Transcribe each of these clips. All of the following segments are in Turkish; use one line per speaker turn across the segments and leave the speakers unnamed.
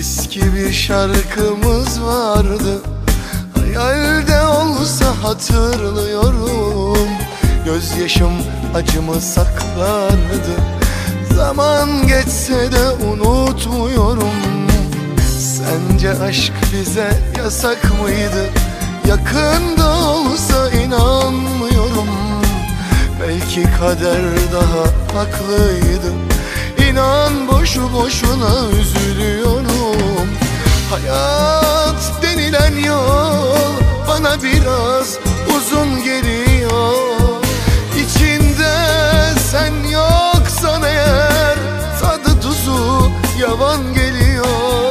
Eski bir şarkımız vardı, hayalde olsa hatırlıyorum. Gözyaşım acımı saklardı, zaman geçse de unutmuyorum. Sence aşk bize yasak mıydı? Yakında olsa inanmıyorum. Belki kader daha haklıydı. İnan boşu boşuna üzülüyorum. Hayat denilen yol bana biraz uzun geliyor. İçinde sen yoksan eğer tadı tuzu yavan geliyor.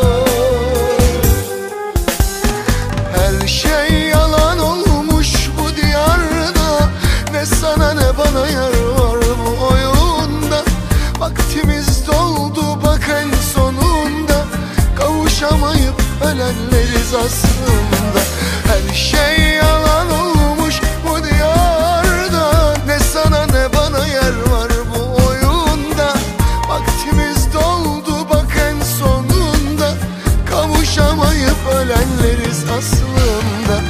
Her şey yalan olmuş bu diyarda. Ne sana ne bana yer var bu oyunda. Vaktimiz doldu bak en sonunda. Kavuşamayıp ölenleriz aslında. Her şey yalan olmuş bu diyarda. Ne sana ne bana yer var bu oyunda. Vaktimiz doldu bak en sonunda. Kavuşamayıp ölenleriz aslında.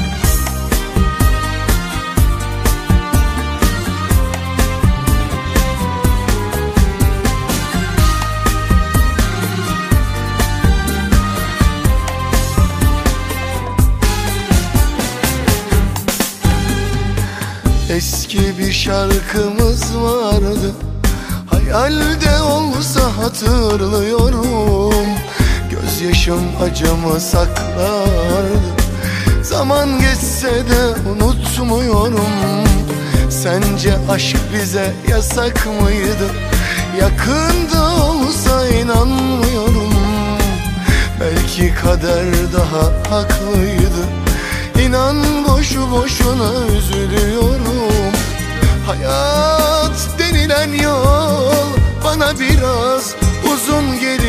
Eski bir şarkımız vardı, hayalde olsa hatırlıyorum. Gözyaşım acımı saklardı, zaman geçse de unutmuyorum. Sence aşk bize yasak mıydı? Yakında olsa inanmıyorum. Belki kader daha haklıydı. İnan boşu boşuna üzülüyorum. Hayat denilen yol bana biraz uzun geliyor.